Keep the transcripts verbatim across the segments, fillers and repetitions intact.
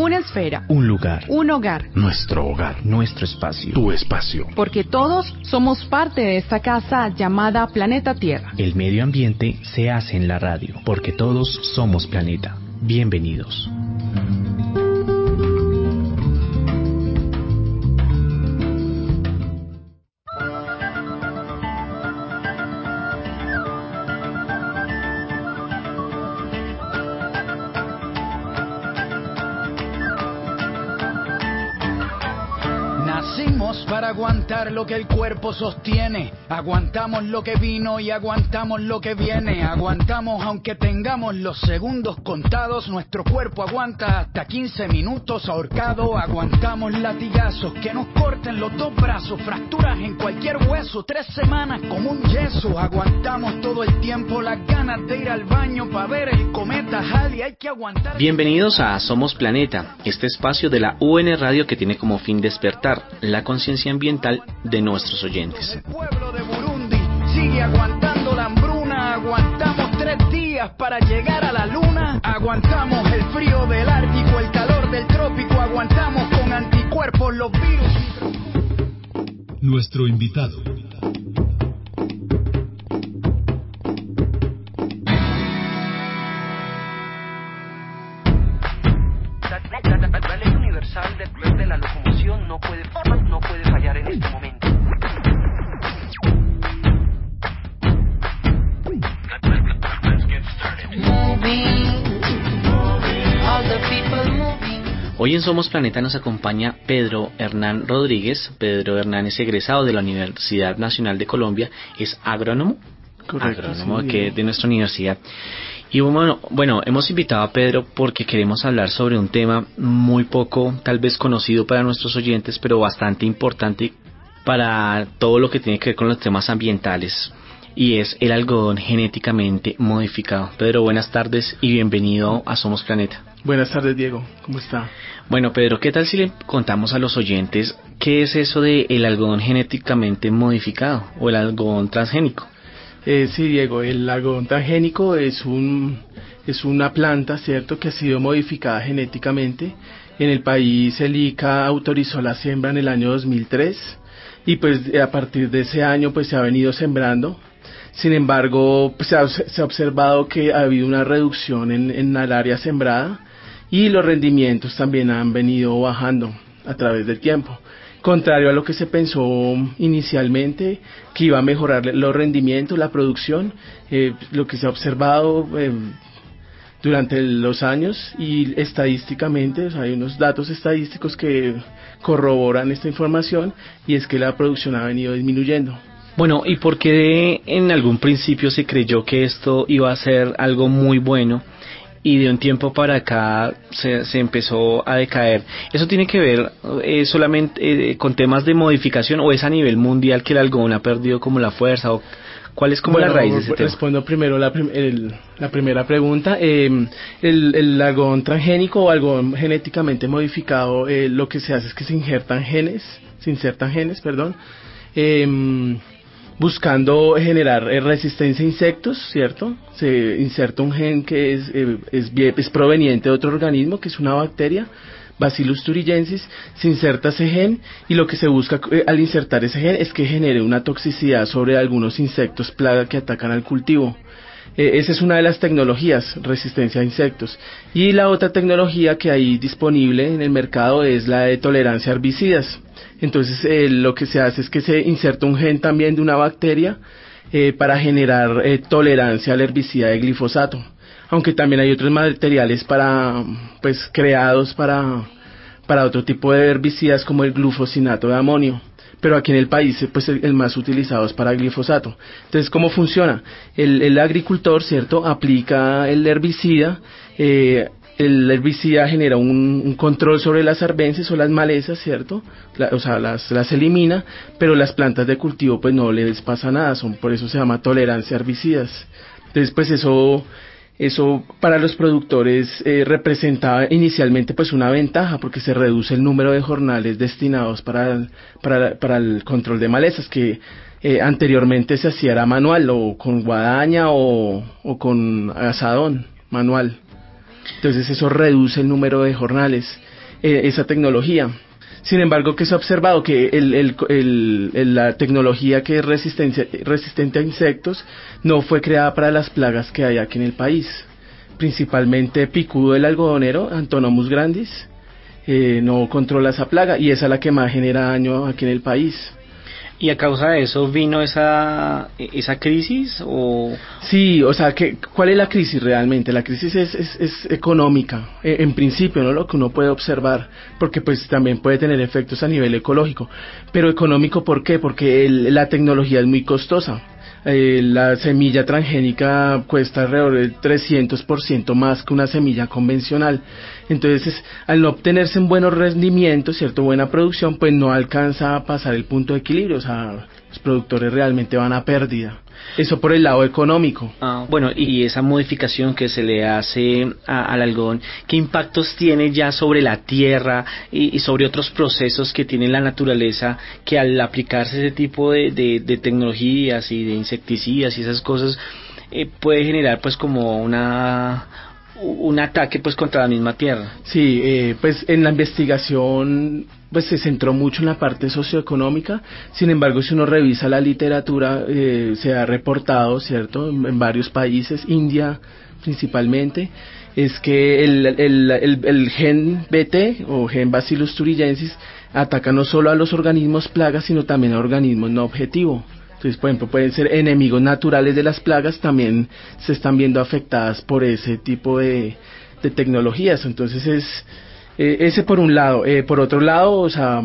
Una esfera. Un lugar. Un hogar. Nuestro hogar. Nuestro espacio. Tu espacio. Porque todos somos parte de esta casa llamada Planeta Tierra. El medio ambiente se hace en la radio, porque todos somos planeta. Bienvenidos. Para aguantar lo que el cuerpo sostiene, aguantamos lo que vino y aguantamos lo que viene, aguantamos aunque tengamos los segundos contados, nuestro cuerpo aguanta hasta quince minutos ahorcado, aguantamos latigazos que nos corten los dos brazos, fracturas en cualquier hueso, tres semanas como un yeso, aguantamos todo el tiempo las ganas de ir al baño para ver el cometa Halley, hay que aguantar. Bienvenidos a Somos Planeta, este espacio de la U N Radio que tiene como fin despertar la conciencia ambiental de nuestros oyentes. El pueblo de Burundi sigue aguantando la hambruna, aguantamos tres días para llegar a la luna, aguantamos el frío del Ártico, el calor del trópico, aguantamos con anticuerpos los virus. Nuestro invitado. La ley universal de, de la locomoción no puede, no puede fallar en este momento. Hoy en Somos Planeta nos acompaña Pedro Hernán Rodríguez. Pedro Hernán es egresado de la Universidad Nacional de Colombia, es agrónomo, Correcto, agrónomo sí, que de nuestra universidad. Y bueno, bueno, hemos invitado a Pedro porque queremos hablar sobre un tema muy poco, tal vez conocido para nuestros oyentes, pero bastante importante para todo lo que tiene que ver con los temas ambientales, y es el algodón genéticamente modificado. Pedro, buenas tardes y bienvenido a Somos Planeta. Buenas tardes, Diego, ¿cómo está? Bueno, Pedro, ¿qué tal si le contamos a los oyentes qué es eso de el algodón genéticamente modificado o el algodón transgénico? Eh, sí, Diego, el algodón transgénico es un es una planta, cierto, que ha sido modificada genéticamente. En el país el I C A autorizó la siembra en el año dos mil tres y pues a partir de ese año pues se ha venido sembrando. Sin embargo, pues, se, ha, se ha observado que ha habido una reducción en, en el área sembrada y los rendimientos también han venido bajando a través del tiempo. Contrario a lo que se pensó inicialmente, que iba a mejorar los rendimientos, la producción, eh, lo que se ha observado eh, durante los años y estadísticamente, o sea, hay unos datos estadísticos que corroboran esta información, y es que la producción ha venido disminuyendo. Bueno, ¿y por qué en algún principio se creyó que esto iba a ser algo muy bueno y de un tiempo para acá se, se empezó a decaer? ¿Eso tiene que ver eh, solamente eh, con temas de modificación, o es a nivel mundial que el algodón ha perdido como la fuerza? ¿O cuál es como bueno, la raíz de ese tema? Respondo primero la, prim- el, la primera pregunta. Eh, el, el algodón transgénico o algodón genéticamente modificado, eh, lo que se hace es que se injertan genes, se insertan genes, perdón, eh, buscando generar eh, resistencia a insectos, ¿cierto? Se inserta un gen que es, eh, es, es proveniente de otro organismo, que es una bacteria, Bacillus thuringiensis. Se inserta ese gen y lo que se busca eh, al insertar ese gen es que genere una toxicidad sobre algunos insectos plaga que atacan al cultivo. Eh, esa es una de las tecnologías, resistencia a insectos. Y la otra tecnología que hay disponible en el mercado es la de tolerancia a herbicidas. Entonces eh, lo que se hace es que se inserta un gen también de una bacteria eh, para generar eh, tolerancia al herbicida de glifosato. Aunque también hay otros materiales para, pues, creados para, para otro tipo de herbicidas, como el glufosinato de amonio. Pero aquí en el país, pues, el, el más utilizado es para glifosato. Entonces, ¿cómo funciona? El, el agricultor, ¿cierto?, aplica el herbicida, eh, el herbicida genera un, un control sobre las arbences o las malezas, ¿cierto? La, o sea, las, las elimina, pero las plantas de cultivo pues no les pasa nada, son, por eso se llama tolerancia a herbicidas. Entonces pues eso, eso para los productores eh, representaba inicialmente pues una ventaja, porque se reduce el número de jornales destinados para el, para, para el control de malezas, que eh, anteriormente se hacía era manual, o con guadaña o, o con azadón manual. Entonces eso reduce el número de jornales. eh, esa tecnología. Sin embargo, que se ha observado que el, el, el, el, la tecnología que es resistencia, resistente a insectos no fue creada para las plagas que hay aquí en el país. Principalmente picudo del algodonero, Antonomus grandis, eh, no controla esa plaga y esa es la que más genera daño aquí en el país. ¿Y a causa de eso vino esa esa crisis o...? Sí, o sea, que, ¿cuál es la crisis realmente? La crisis es, es, es económica, eh, en principio, ¿no? Lo que uno puede observar, porque pues también puede tener efectos a nivel ecológico. Pero económico, ¿por qué? Porque el, la tecnología es muy costosa. Eh, la semilla transgénica cuesta alrededor del trescientos por ciento más que una semilla convencional. Entonces, al no obtenerse en buenos rendimientos, cierto, buena producción, pues no alcanza a pasar el punto de equilibrio. O sea, los productores realmente van a pérdida. Eso por el lado económico. Ah, bueno, y esa modificación que se le hace a, al algodón, ¿qué impactos tiene ya sobre la tierra y, y sobre otros procesos que tiene la naturaleza, que al aplicarse ese tipo de, de, de tecnologías y de insecticidas y esas cosas eh, puede generar pues como una un ataque pues contra la misma tierra? Sí, eh, pues en la investigación pues se centró mucho en la parte socioeconómica. Sin embargo, si uno revisa la literatura, eh, se ha reportado, ¿cierto?, en, en varios países, India principalmente, es que el, el, el, el gen B T o gen Bacillus thuringiensis ataca no solo a los organismos plagas, sino también a organismos no objetivo. Entonces, por ejemplo, pueden ser enemigos naturales de las plagas, también se están viendo afectadas por ese tipo de, de tecnologías. Entonces, es eh, ese por un lado. Eh, por otro lado, o sea,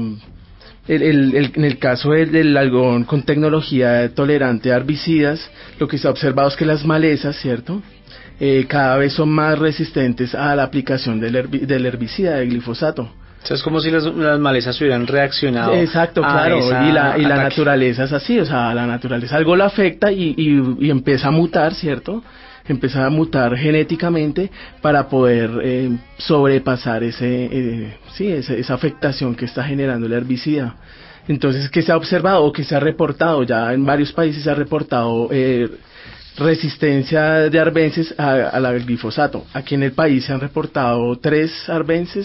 el, el, el, en el caso del, del algodón con tecnología tolerante a herbicidas, lo que se ha observado es que las malezas, ¿cierto?, eh, cada vez son más resistentes a la aplicación del, herbi, del herbicida, del glifosato. O sea, es como si las, las malezas hubieran reaccionado. Exacto, claro, y la, y la naturaleza es así, o sea, la naturaleza algo la afecta y, y, y empieza a mutar, ¿cierto? Empieza a mutar genéticamente para poder eh, sobrepasar ese, eh, sí, ese, esa afectación que está generando el herbicida. Entonces, ¿qué se ha observado o qué se ha reportado? Ya en varios países se ha reportado eh, resistencia de arbences a, a la glifosato. Aquí en el país se han reportado tres arbences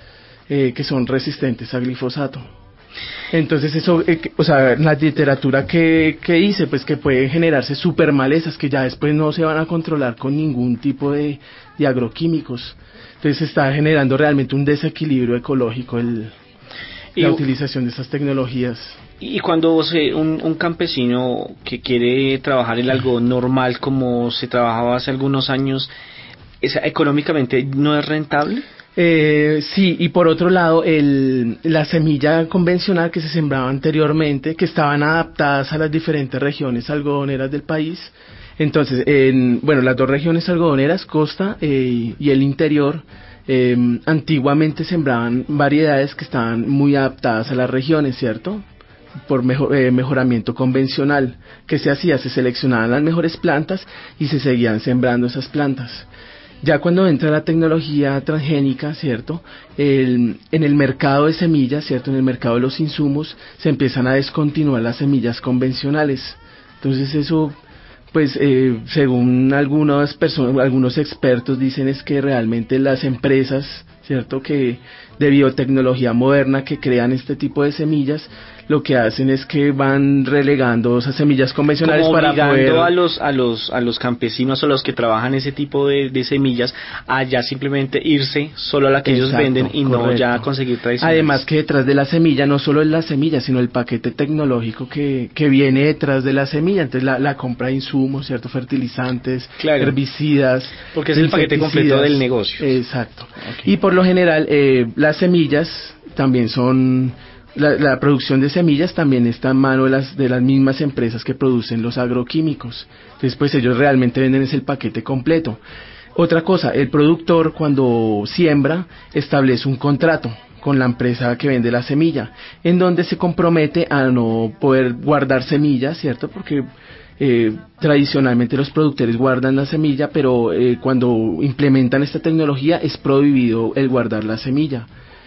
Eh, que son resistentes a glifosato. Entonces eso, eh, o sea, la literatura que, que dice, pues que pueden generarse super malezas que ya después no se van a controlar con ningún tipo de, de agroquímicos. Entonces se está generando realmente un desequilibrio ecológico el, la y, utilización de estas tecnologías. Y cuando se, un, un campesino que quiere trabajar el algodón normal como se trabajaba hace algunos años, ¿esa, económicamente no es rentable? Eh, sí, y por otro lado, el, la semilla convencional que se sembraba anteriormente, que estaban adaptadas a las diferentes regiones algodoneras del país. Entonces, en, bueno, las dos regiones algodoneras, costa eh, y el interior, eh, antiguamente sembraban variedades que estaban muy adaptadas a las regiones, ¿cierto?, por mejor, eh, mejoramiento convencional. ¿Qué se hacía? Se seleccionaban las mejores plantas y se seguían sembrando esas plantas. Ya cuando entra la tecnología transgénica, ¿cierto?, el, en el mercado de semillas, ¿cierto?, en el mercado de los insumos, se empiezan a descontinuar las semillas convencionales. Entonces eso, pues, eh, según algunas personas, algunos expertos dicen es que realmente las empresas, ¿cierto?, que de biotecnología moderna que crean este tipo de semillas, lo que hacen es que van relegando esas semillas convencionales como para obligando poder... a los a los a los campesinos o los que trabajan ese tipo de, de semillas a ya simplemente irse solo a la que Exacto, ellos venden y correcto. No ya conseguir tradicionales. Además que detrás de la semilla no solo es la semilla, sino el paquete tecnológico que, que viene detrás de la semilla. Entonces la, la compra de insumos, cierto, fertilizantes, claro. herbicidas, porque es el paquete completo del negocio. Exacto. Okay. Y por lo general eh, las semillas también son... La, la producción de semillas también está en mano de las, de las mismas empresas que producen los agroquímicos. Entonces, pues ellos realmente venden es el paquete completo. Otra cosa, el productor cuando siembra establece un contrato con la empresa que vende la semilla, en donde se compromete a no poder guardar semillas, ¿cierto? Porque eh, tradicionalmente los productores guardan la semilla, pero eh, cuando implementan esta tecnología es prohibido el guardar la semilla.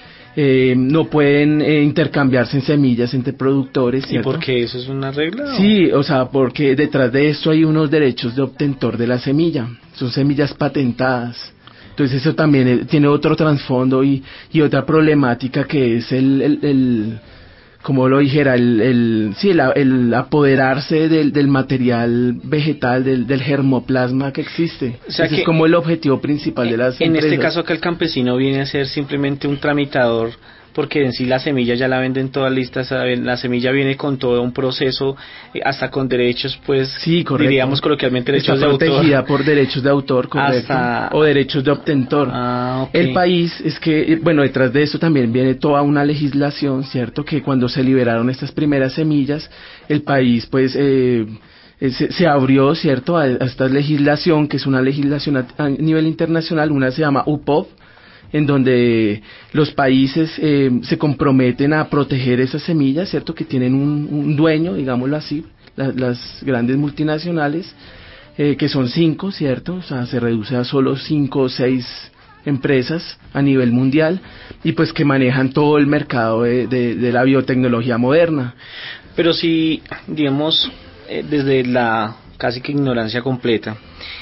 Eh, no pueden eh, intercambiarse en semillas entre productores, ¿cierto? ¿Y por qué eso es una regla? Sí, o sea, porque detrás de esto hay unos derechos de obtentor de la semilla, son semillas patentadas. Entonces eso también eh, tiene otro trasfondo y, y otra problemática que es el, el, el como lo dijera, el, el sí, el, el apoderarse del, del material vegetal, del, del germoplasma que existe. O sea, ese que es como el objetivo principal de las en empresas. En este caso, que el campesino viene a ser simplemente un tramitador, porque en sí la semilla ya la venden todas listas, la semilla viene con todo un proceso, hasta con derechos, pues, sí, correcto, diríamos coloquialmente derechos está de autor. protegida por derechos de autor, correcto, hasta... o derechos de obtentor. Ah, okay. El país es que, bueno, detrás de eso también viene toda una legislación, ¿cierto? Que cuando se liberaron estas primeras semillas, el país, pues, eh, Se, se abrió, ¿cierto?, a, a esta legislación, que es una legislación a, a nivel internacional. Una se llama U P O V, en donde los países eh, se comprometen a proteger esas semillas, ¿cierto?, que tienen un, un dueño, digámoslo así, la, las grandes multinacionales, eh, que son cinco, ¿cierto?, o sea, se reduce a solo cinco o seis empresas a nivel mundial, y pues que manejan todo el mercado de, de, de la biotecnología moderna. Pero si, digamos, eh, desde la casi que ignorancia completa,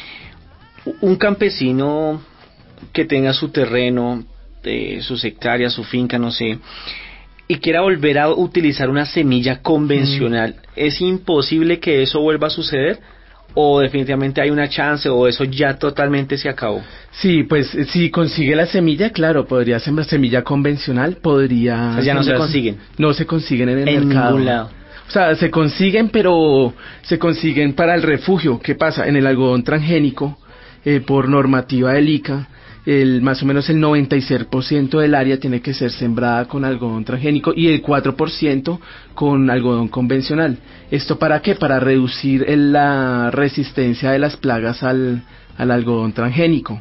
un campesino que tenga su terreno, eh, sus hectáreas, su finca, no sé, y quiera volver a utilizar una semilla convencional, mm. ¿es imposible que eso vuelva a suceder? ¿O definitivamente hay una chance, o eso ya totalmente se acabó? Sí, pues si consigue la semilla, claro, podría sembrar semilla convencional, podría... O sea, ya no se consiguen. No se consiguen en el en mercado. En ningún lado. O sea, se consiguen, pero se consiguen para el refugio. ¿Qué pasa? En el algodón transgénico, eh, por normativa del I C A, el, más o menos el noventa y seis por ciento del área tiene que ser sembrada con algodón transgénico y el cuatro por ciento con algodón convencional. ¿Esto para qué? Para reducir el, la resistencia de las plagas al, al algodón transgénico.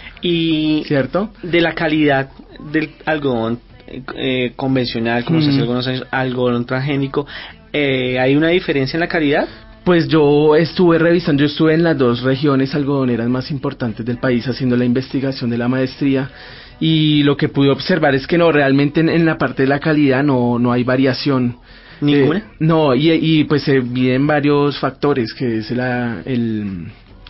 Y ¿cierto? De la calidad del algodón eh, convencional, como mm. se hace algunos años, algodón transgénico, eh, ¿hay una diferencia en la calidad? Pues yo estuve revisando, yo estuve en las dos regiones algodoneras más importantes del país haciendo la investigación de la maestría, y lo que pude observar es que no, realmente en, en la parte de la calidad no, no hay variación. ¿Ninguna? Eh, no, y, y pues se miden varios factores, que es la, el,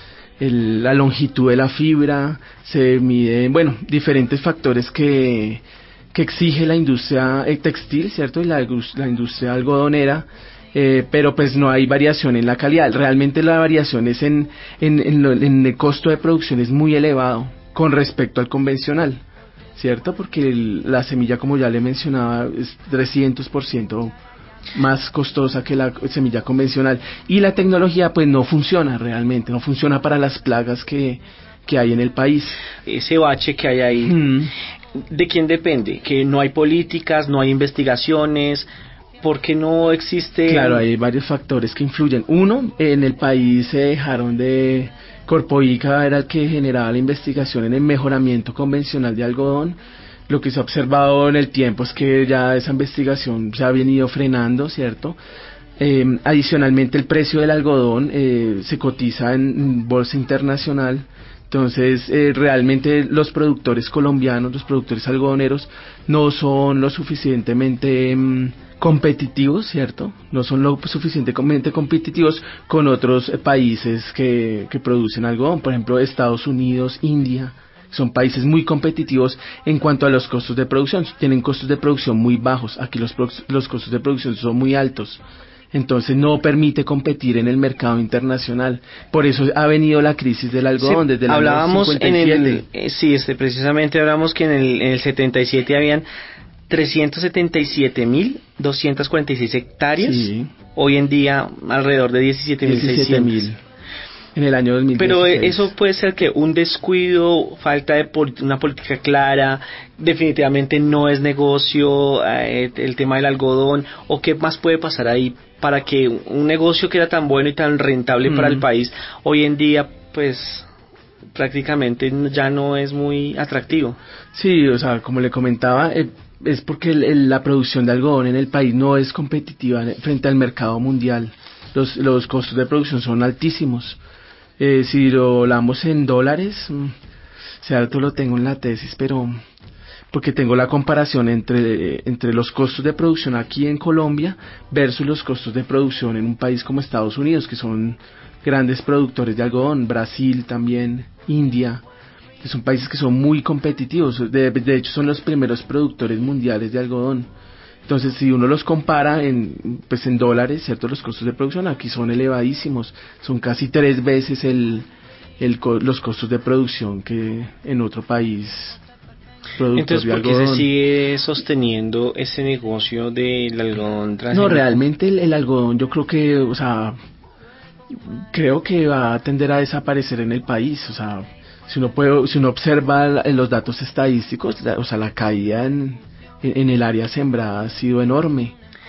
el, la longitud de la fibra, se miden, bueno, diferentes factores que, que exige la industria textil, ¿cierto? Y la, la industria algodonera. Eh, pero pues no hay variación en la calidad. Realmente la variación es en, en, en, lo, en el costo de producción, es muy elevado con respecto al convencional, ¿cierto? Porque el, la semilla, como ya le mencionaba, es trescientos por ciento más costosa que la semilla convencional, y la tecnología pues no funciona realmente, no funciona para las plagas que, que hay en el país. Ese bache que hay ahí, mm. ¿de quién depende? Que no hay políticas, no hay investigaciones. ¿Por qué no existe? Claro, hay varios factores que influyen. Uno, en el país se dejaron de... Corpoica era el que generaba la investigación en el mejoramiento convencional de algodón. Lo que se ha observado en el tiempo es que ya esa investigación se ha venido frenando, ¿cierto? Eh, adicionalmente, el precio del algodón eh, se cotiza en bolsa internacional. Entonces, eh, realmente los productores colombianos, los productores algodoneros, no son lo suficientemente... Mm, competitivos, ¿cierto? No son lo suficientemente competitivos con otros países que, que producen algodón, por ejemplo Estados Unidos, India. Son países muy competitivos en cuanto a los costos de producción, tienen costos de producción muy bajos, aquí los, los costos de producción son muy altos, entonces no permite competir en el mercado internacional. Por eso ha venido la crisis del algodón, sí, desde el hablábamos año cincuenta y siete. En el, eh, sí, este, precisamente hablamos que en el, en el setenta y siete habían trescientos setenta y siete mil doscientos cuarenta y seis hectáreas, sí. Hoy en día alrededor de diecisiete mil seiscientos. En el año dos mil dieciséis. Pero eso puede ser que un descuido, falta de pol- una política clara, definitivamente no es negocio, eh, el tema del algodón, o qué más puede pasar ahí para que un negocio que era tan bueno y tan rentable mm. para el país, hoy en día pues prácticamente ya no es muy atractivo. Sí, o sea, como le comentaba, eh, es porque el, el, la producción de algodón en el país no es competitiva frente al mercado mundial. Los, los costos de producción son altísimos. Eh, si lo hablamos en dólares, o sea, esto lo tengo en la tesis, pero porque tengo la comparación entre, entre los costos de producción aquí en Colombia versus los costos de producción en un país como Estados Unidos, que son grandes productores de algodón, Brasil también, India. son países que son muy competitivos, de, de hecho son los primeros productores mundiales de algodón. Entonces, si uno los compara en, pues en dólares, ¿cierto? Los costos de producción aquí son elevadísimos, son casi tres veces el, el los costos de producción que en otro país productor. Entonces, ¿por de qué algodón. se sigue sosteniendo ese negocio del algodón transgénico? No, realmente el, el algodón, yo creo que, o sea, creo que va a tender a desaparecer en el país, o sea, si uno puede, si uno observa los datos estadísticos, la, o sea, la caída en en el área sembrada ha sido enorme.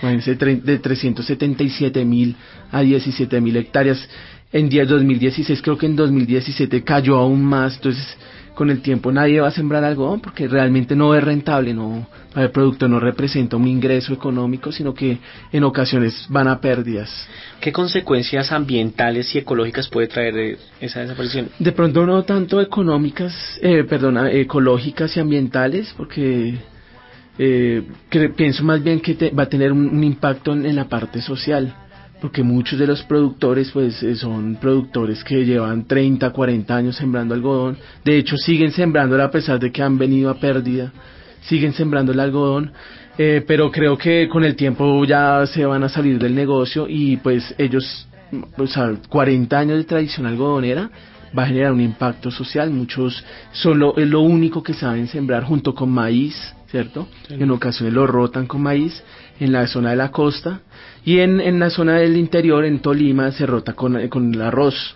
De trescientos setenta y siete mil a diecisiete mil hectáreas en dos mil dieciséis, creo que en dos mil diecisiete cayó aún más. Entonces, con el tiempo nadie va a sembrar algodón porque realmente no es rentable, no, el producto no representa un ingreso económico, sino que en ocasiones van a pérdidas. ¿Qué consecuencias ambientales y ecológicas puede traer esa desaparición? De pronto no tanto económicas, eh, perdona, ecológicas y ambientales, porque Eh, que pienso más bien que te, va a tener un, un impacto en, en la parte social, porque muchos de los productores pues eh, son productores que llevan treinta, cuarenta años sembrando algodón, de hecho siguen sembrándola a pesar de que han venido a pérdida, siguen sembrando el algodón, eh, pero creo que con el tiempo ya se van a salir del negocio y pues ellos, o sea, cuarenta años de tradición algodonera va a generar un impacto social. Muchos solo es lo único que saben sembrar junto con maíz, ¿cierto? Sí. En ocasiones lo rotan con maíz en la zona de la costa y en, en la zona del interior, en Tolima, se rota con, con el arroz.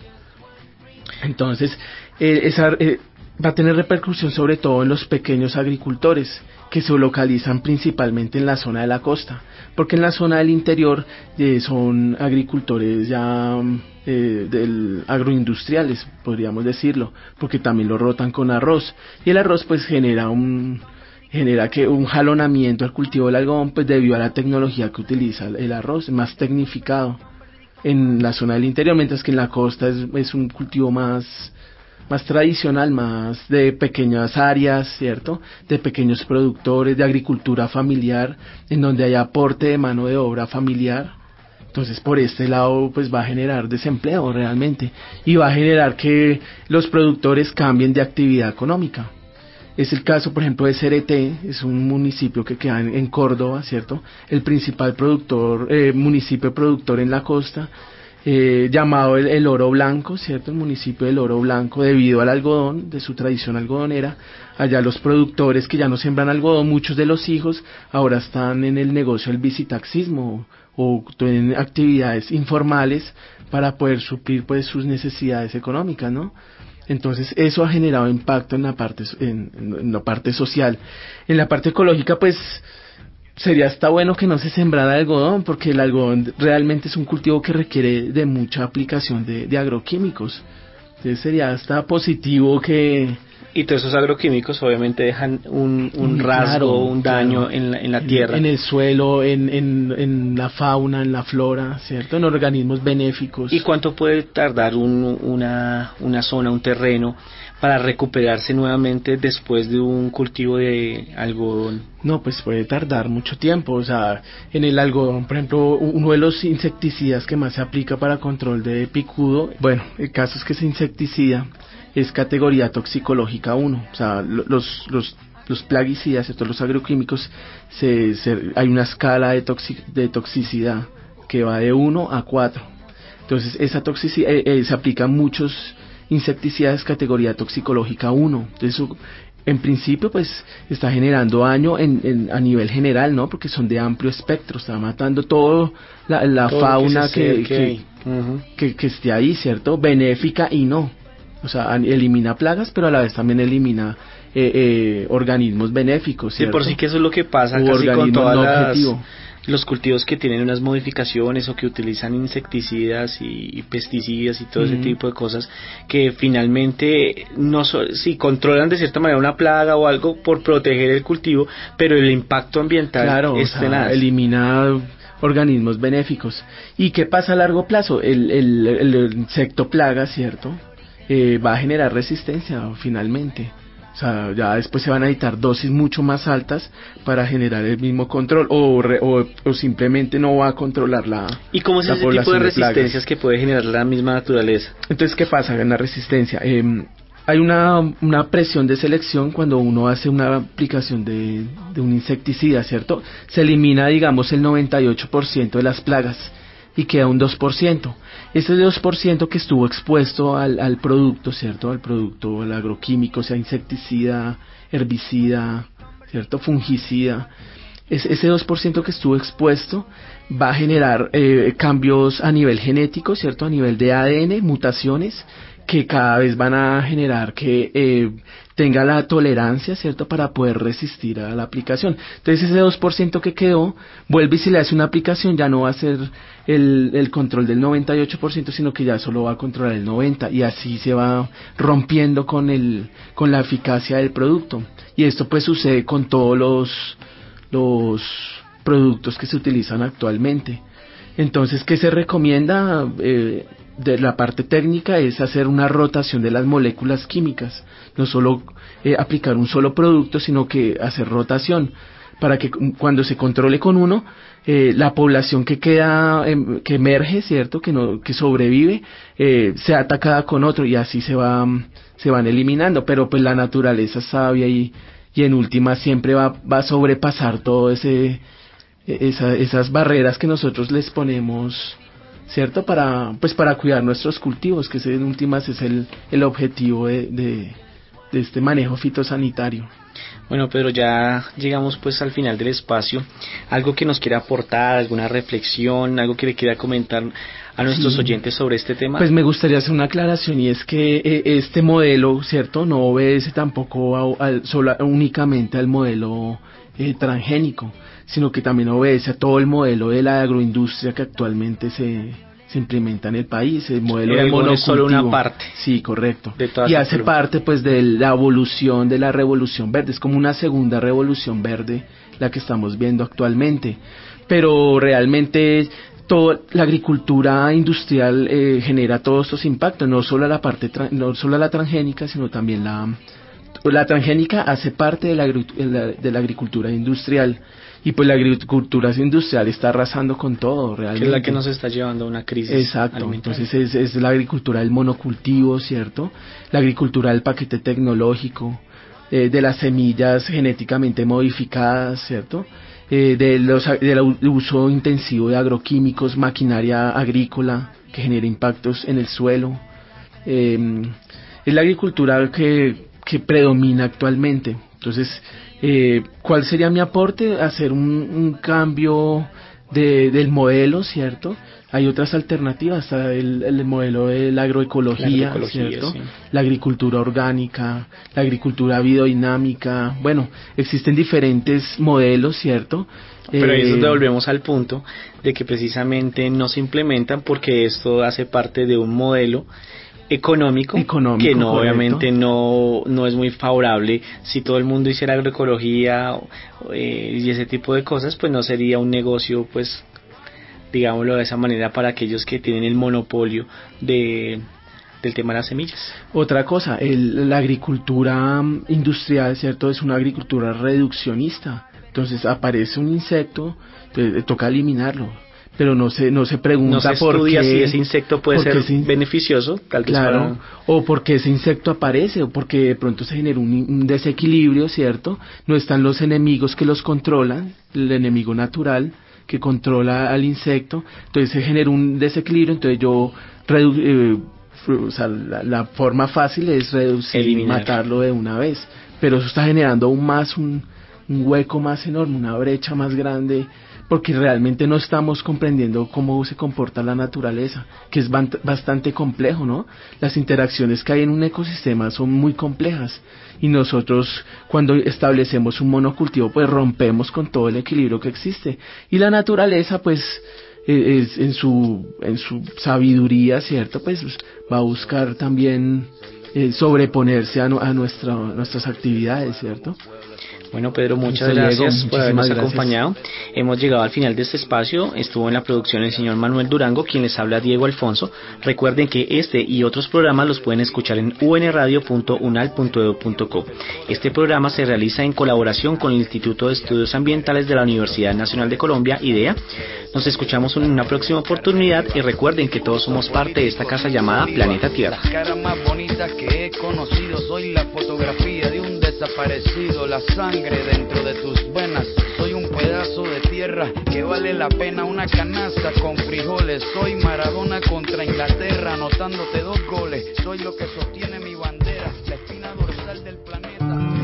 Entonces, eh, esa, eh, va a tener repercusión sobre todo en los pequeños agricultores que se localizan principalmente en la zona de la costa, porque en la zona del interior eh, son agricultores ya eh, del agroindustriales, podríamos decirlo, porque también lo rotan con arroz, y el arroz pues genera un genera que un jalonamiento al cultivo del algodón, pues debido a la tecnología que utiliza el arroz, más tecnificado en la zona del interior, mientras que en la costa es, es un cultivo más más tradicional, más de pequeñas áreas, ¿cierto? De pequeños productores, de agricultura familiar, en donde hay aporte de mano de obra familiar. Entonces, por este lado, pues va a generar desempleo realmente, y va a generar que los productores cambien de actividad económica. Es el caso, por ejemplo, de Cereté, es un municipio que queda en, en Córdoba, ¿cierto? El principal productor, eh, municipio productor en la costa, Eh, llamado el, el Oro Blanco, ¿cierto? El municipio del Oro Blanco, debido al algodón, de su tradición algodonera. Allá los productores que ya no siembran algodón, muchos de los hijos ahora están en el negocio del visitaxismo o tienen actividades informales para poder suplir pues sus necesidades económicas, ¿no? Entonces eso ha generado impacto en la parte en, en la parte social. En la parte ecológica, pues sería hasta bueno que no se sembrara algodón, porque el algodón realmente es un cultivo que requiere de mucha aplicación de, de agroquímicos. Entonces sería hasta positivo que... Y todos esos agroquímicos obviamente dejan un, un rasgo, claro, un daño claro. en, la, en la tierra. En, en el suelo, en, en, en la fauna, en la flora, ¿cierto? En organismos benéficos. ¿Y cuánto puede tardar un, una, una zona, un terreno, para recuperarse nuevamente después de un cultivo de algodón? No, pues puede tardar mucho tiempo. O sea, en el algodón, por ejemplo, uno de los insecticidas que más se aplica para control de picudo, bueno, el caso es que ese insecticida es categoría toxicológica uno. O sea, los los los plaguicidas, ¿cierto? Los agroquímicos, se, se, hay una escala de, toxic, de toxicidad que va de uno a cuatro. Entonces, esa toxicidad eh, eh, se aplica a muchos insecticidas categoría toxicológica uno. Entonces, eso, en principio, pues está generando daño en, en, a nivel general, ¿no? Porque son de amplio espectro, está matando todo la, la todo fauna que, que, que, uh-huh. que, que esté ahí, ¿cierto? Benéfica y no. O sea, elimina plagas, pero a la vez también elimina eh, eh, organismos benéficos, ¿cierto? Sí, por sí que eso es lo que pasa o casi con todas no las... objetivo. Los cultivos que tienen unas modificaciones o que utilizan insecticidas y, y pesticidas y todo uh-huh. ese tipo de cosas, que finalmente no so, sí controlan de cierta manera una plaga o algo por proteger el cultivo, pero el impacto ambiental claro, es o sea, tenaz. Elimina organismos benéficos. ¿Y qué pasa a largo plazo? El, el, el insecto plaga, ¿cierto? Eh, va a generar resistencia finalmente. O sea, ya después se van a necesitar dosis mucho más altas para generar el mismo control, o, re, o, o simplemente no va a controlar la ¿Y cómo es ese tipo de resistencias de que puede generar la misma naturaleza? Entonces, ¿qué pasa en la resistencia? Eh, hay una, una presión de selección cuando uno hace una aplicación de, de un insecticida, ¿cierto? Se elimina, digamos, el noventa y ocho por ciento de las plagas y queda un dos por ciento. Ese dos por ciento que estuvo expuesto al, al producto, ¿cierto? Al producto, al agroquímico, sea insecticida, herbicida, ¿cierto? Fungicida. Es, ese dos por ciento que estuvo expuesto va a generar eh, cambios a nivel genético, ¿cierto? A nivel de A D N, mutaciones que cada vez van a generar que eh, tenga la tolerancia, ¿cierto?, para poder resistir a la aplicación. Entonces ese dos por ciento que quedó, vuelve y se le hace una aplicación, ya no va a ser el, el control del noventa y ocho por ciento, sino que ya solo va a controlar el noventa por ciento, y así se va rompiendo con el con la eficacia del producto. Y esto pues sucede con todos los, los productos que se utilizan actualmente. Entonces, ¿qué se recomienda? Eh, de la parte técnica es hacer una rotación de las moléculas químicas, no solo eh, aplicar un solo producto, sino que hacer rotación para que cuando se controle con uno, eh, la población que queda, eh, que emerge, cierto, que no, que sobrevive, eh, sea atacada con otro, y así se va, se van eliminando. Pero pues la naturaleza es sabia y, y en última siempre va, va a sobrepasar todo ese, esa, esas barreras que nosotros les ponemos, ¿cierto? Para, pues para cuidar nuestros cultivos, que en últimas es el, el objetivo de, de, de este manejo fitosanitario. Bueno, Pedro, ya llegamos pues al final del espacio. ¿Algo que nos quiera aportar, alguna reflexión, algo que le quiera comentar a nuestros sí. oyentes sobre este tema? Pues me gustaría hacer una aclaración, y es que eh, este modelo, ¿cierto?, no obedece tampoco a, a, solo, únicamente al modelo eh, transgénico, sino que también obedece a todo el modelo de la agroindustria que actualmente se, se implementa en el país, el modelo de monocultivo. Es solo una parte. Sí, correcto. De y hace problema. parte pues de la evolución de la revolución verde, es como una segunda revolución verde la que estamos viendo actualmente, pero realmente toda la agricultura industrial eh, genera todos estos impactos, no solo la parte tra- no solo la transgénica, sino también la la transgénica hace parte de la, de la agricultura industrial, y pues la agricultura industrial está arrasando con todo realmente. Que es la que nos está llevando a una crisis. Exacto, entonces es, es la agricultura del monocultivo, ¿cierto? La agricultura del paquete tecnológico, eh, de las semillas genéticamente modificadas, ¿cierto? Eh, de los, del uso intensivo de agroquímicos, maquinaria agrícola que genera impactos en el suelo. Eh, es la agricultura que que predomina actualmente. Entonces, eh, ¿cuál sería mi aporte? Hacer un, un cambio de, del modelo, ¿cierto? Hay otras alternativas, está el, el modelo de la agroecología, la agroecología, ¿cierto? Sí. La agricultura orgánica, la agricultura biodinámica. Bueno, existen diferentes modelos, ¿cierto? Pero ahí eh, es donde volvemos al punto de que precisamente no se implementan porque esto hace parte de un modelo Económico, económico, que no, correcto. obviamente no, no es muy favorable. Si todo el mundo hiciera agroecología eh, y ese tipo de cosas, pues no sería un negocio, pues digámoslo de esa manera, para aquellos que tienen el monopolio de del tema de las semillas. Otra cosa, el, la agricultura industrial, ¿cierto?, es una agricultura reduccionista. Entonces aparece un insecto, entonces, toca eliminarlo. Pero no se no se pregunta no se por qué si ese insecto puede ser ese, beneficioso, tal vez claro, para... o porque ese insecto aparece, o porque de pronto se genera un, un desequilibrio, ¿cierto? No están los enemigos que los controlan, el enemigo natural que controla al insecto, entonces se genera un desequilibrio, entonces yo redu- eh, o sea, la, la forma fácil es reducir y matarlo de una vez, pero eso está generando aún más un, un hueco más enorme, una brecha más grande, porque realmente no estamos comprendiendo cómo se comporta la naturaleza, que es bastante complejo, ¿no? Las interacciones que hay en un ecosistema son muy complejas, y nosotros cuando establecemos un monocultivo pues rompemos con todo el equilibrio que existe, y la naturaleza pues es, en su en su sabiduría, ¿cierto?, pues va a buscar también eh, sobreponerse a, no, a nuestra, nuestras actividades, ¿cierto? Bueno, Pedro, muchas Listo, gracias Diego, por habernos muchísimas acompañado. Hemos llegado al final de este espacio. Estuvo en la producción el señor Manuel Durango, quien les habla Diego Alfonso. Recuerden que este y otros programas los pueden escuchar en u n radio punto unal punto e d u punto co. Este programa se realiza en colaboración con el Instituto de Estudios Ambientales de la Universidad Nacional de Colombia, IDEA. Nos escuchamos en una próxima oportunidad y recuerden que todos somos parte de esta casa llamada Planeta Tierra. Las caras más bonitas que he conocido, soy la fotografía de un desaparecido, la sangre dentro de tus venas, soy un pedazo de tierra que vale la pena una canasta con frijoles, soy Maradona contra Inglaterra anotándote dos goles, soy lo que sostiene mi bandera, la espina dorsal del planeta.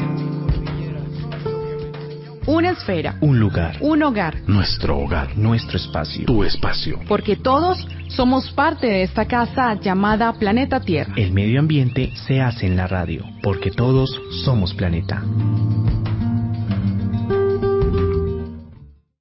Una esfera, Un lugar, un hogar, nuestro hogar, nuestro espacio, tu espacio. porque todos somos parte de esta casa llamada Planeta Tierra. El medio ambiente se hace en la radio, porque todos somos planeta.